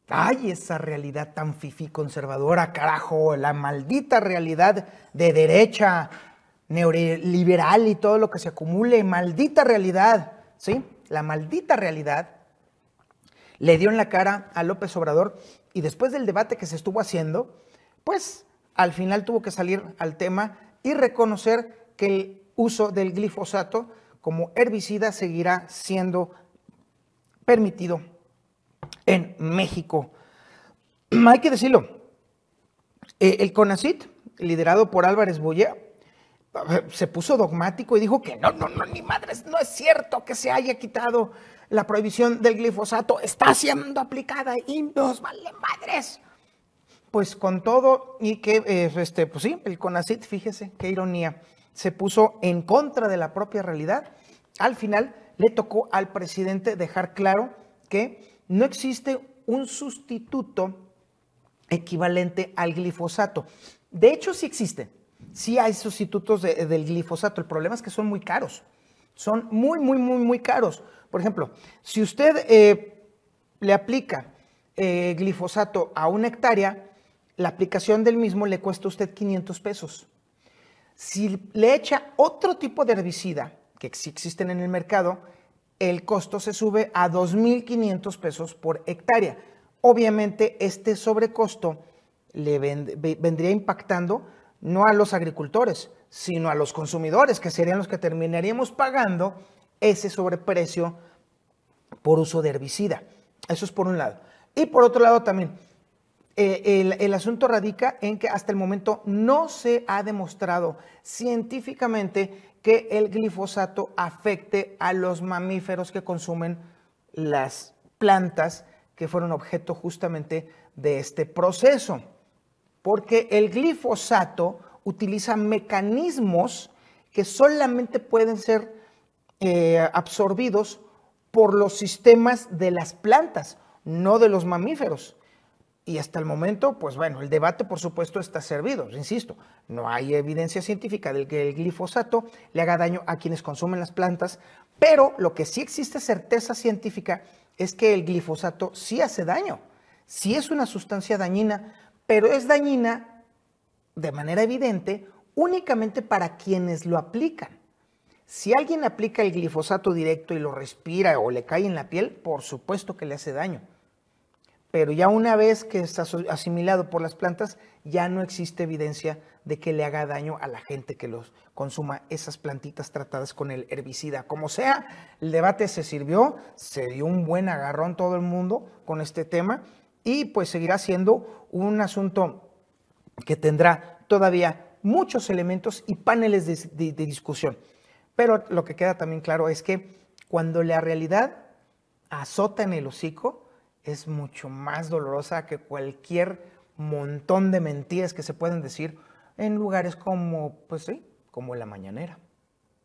Ay, esa realidad tan fifí conservadora, carajo, la maldita realidad de derecha, neoliberal y todo lo que se acumule, maldita realidad, ¿sí? La maldita realidad le dio en la cara a López Obrador y después del debate que se estuvo haciendo, pues al final tuvo que salir al tema y reconocer que el uso del glifosato como herbicida seguirá siendo permitido en México. Hay que decirlo, el CONACYT, liderado por Álvarez Boyer, se puso dogmático y dijo que no, ni madres, no es cierto que se haya quitado la prohibición del glifosato, está siendo aplicada y nos vale madres. Pues con todo y que, pues sí, el CONACYT, fíjese qué ironía, se puso en contra de la propia realidad. Al final le tocó al presidente dejar claro que no existe un sustituto equivalente al glifosato. De hecho, sí existe. Sí hay sustitutos del glifosato. El problema es que son muy caros. Son muy caros. Por ejemplo, si usted le aplica glifosato a 1 hectárea, la aplicación del mismo le cuesta a usted 500 pesos. Si le echa otro tipo de herbicida, que sí existen en el mercado, el costo se sube a 2,500 pesos por hectárea. Obviamente, este sobrecosto le vendría impactando no a los agricultores, sino a los consumidores, que serían los que terminaríamos pagando ese sobreprecio por uso de herbicida. Eso es por un lado. Y por otro lado también, el asunto radica en que hasta el momento no se ha demostrado científicamente que el glifosato afecte a los mamíferos que consumen las plantas que fueron objeto justamente de este proceso. Porque el glifosato utiliza mecanismos que solamente pueden ser absorbidos por los sistemas de las plantas, no de los mamíferos. Y hasta el momento, pues bueno, el debate por supuesto está servido, insisto, no hay evidencia científica de que el glifosato le haga daño a quienes consumen las plantas, pero lo que sí existe certeza científica es que el glifosato sí hace daño, sí es una sustancia dañina, pero es dañina de manera evidente únicamente para quienes lo aplican. Si alguien aplica el glifosato directo y lo respira o le cae en la piel, por supuesto que le hace daño. Pero ya una vez que está asimilado por las plantas, ya no existe evidencia de que le haga daño a la gente que los consuma esas plantitas tratadas con el herbicida. Como sea, el debate se sirvió, se dio un buen agarrón todo el mundo con este tema y pues seguirá siendo un asunto que tendrá todavía muchos elementos y paneles de discusión. Pero lo que queda también claro es que cuando la realidad azota en el hocico, es mucho más dolorosa que cualquier montón de mentiras que se pueden decir en lugares como, pues sí, como la mañanera.